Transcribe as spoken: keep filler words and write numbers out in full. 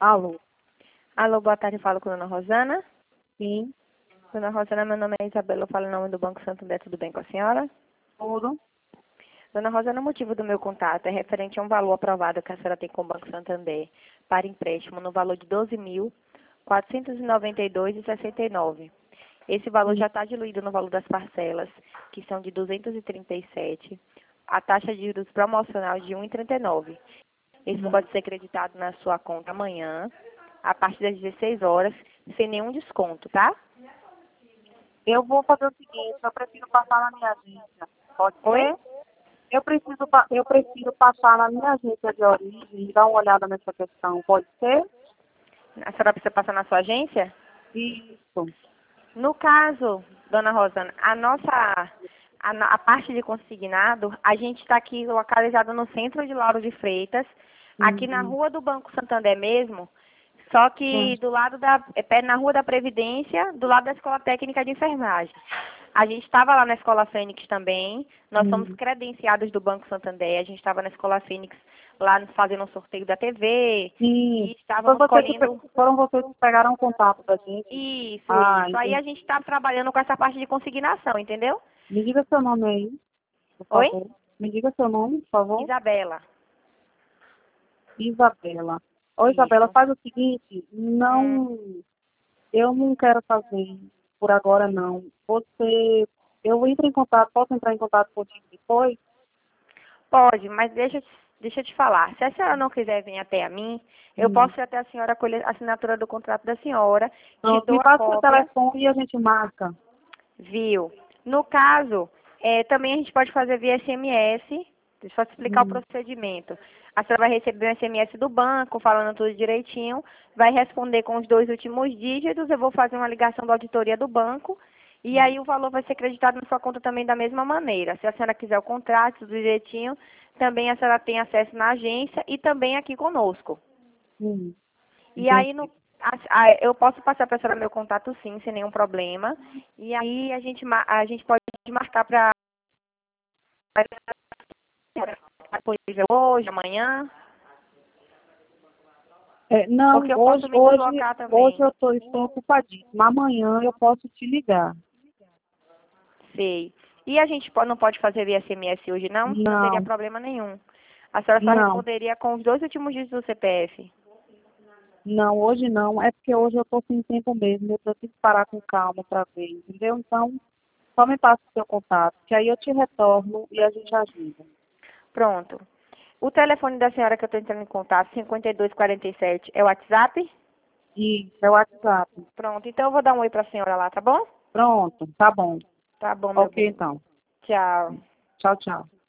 Alô? Alô, boa tarde, falo com a dona Rosana. Sim, Dona Rosana, meu nome é Isabela, eu falo em nome do Banco Santander, tudo bem com a senhora? tudo. Dona Rosana, o motivo do meu contato é referente a um valor aprovado que a senhora tem com o Banco Santander para empréstimo no valor de doze mil quatrocentos e noventa e dois reais e sessenta e nove centavos. Esse valor já está diluído no valor das parcelas, que são de duzentos e trinta e sete, a taxa de juros promocional de um vírgula trinta e nove. Esse pode ser creditado na sua conta amanhã, a partir das dezesseis horas, sem nenhum desconto, tá? Eu vou fazer o seguinte, eu preciso passar na minha agência. Pode Oi? ser? Eu preciso, pa- eu preciso passar na minha agência de origem e dar uma olhada nessa questão. Pode ser? A senhora precisa passar na sua agência? Isso. No caso, dona Rosana, a nossa, a, na- a parte de consignado, a gente está aqui localizado no centro de Lauro de Freitas, aqui na Uhum. rua do Banco Santander mesmo, só que Sim. do lado da, é pé na rua da Previdência, do lado da Escola Técnica de Enfermagem. A gente estava lá na Escola Fênix também, nós somos Uhum. credenciados do Banco Santander, a gente estava na Escola Fênix lá fazendo um sorteio da T V Sim. e Foi estávamos você que pe- colhendo. foram vocês que pegaram o contato da gente? Isso, Ah, isso. Aí a entendi. gente está trabalhando com essa parte de consignação, entendeu? Me diga seu nome aí, por Oi? favor. Me diga seu nome, por favor. Isabela. Isabela. Ô, Isabela, Isso. faz o seguinte, Hum, não, eu não quero fazer por agora, não. Você, eu entro em contato, posso entrar em contato contigo depois? pode, mas deixa, eu te- deixa eu te falar. Se a senhora não quiser vir até a mim, eu Hum. posso ir até a senhora colher a assinatura do contrato da senhora, te Pronto, dou me a passa o cópia, telefone e a gente marca. viu? No caso, eh, também a gente pode fazer via S M S. Deixa eu só te explicar o Hum. procedimento. A senhora vai receber um S M S do banco, falando tudo direitinho, vai responder com os dois últimos dígitos, eu vou fazer uma ligação da auditoria do banco, e aí o valor vai ser creditado na sua conta também da mesma maneira. Se a senhora quiser o contrato, tudo direitinho, também a senhora tem acesso na agência e também aqui conosco. Hum. E Entendi. aí, no, a- a- eu posso passar para a senhora meu contato sim, sem nenhum problema. E aí a gente, ma- a gente pode marcar para disponível hoje, amanhã, É, não, porque eu hoje, posso me hoje, deslocar hoje também. eu tô, estou ocupadíssima. Amanhã eu posso te ligar. Sei. E a gente po- não pode fazer via S M S hoje, não? Não teria Não, problema nenhum. A senhora só não, responderia com os dois últimos dígitos do C P F. não, hoje não. É porque hoje eu tô sem tempo mesmo. Eu preciso parar com calma para ver, entendeu? Então, só me passa o seu contato, que aí eu te retorno e a gente ajuda. Pronto. O telefone da senhora que eu estou entrando em contato, cinquenta e dois quarenta e sete, é o WhatsApp? Isso, é o WhatsApp. Pronto. Então eu vou dar um oi para a senhora lá, tá bom? Pronto, tá bom. Tá bom, meu Ok, bem. então. Tchau. Tchau, tchau.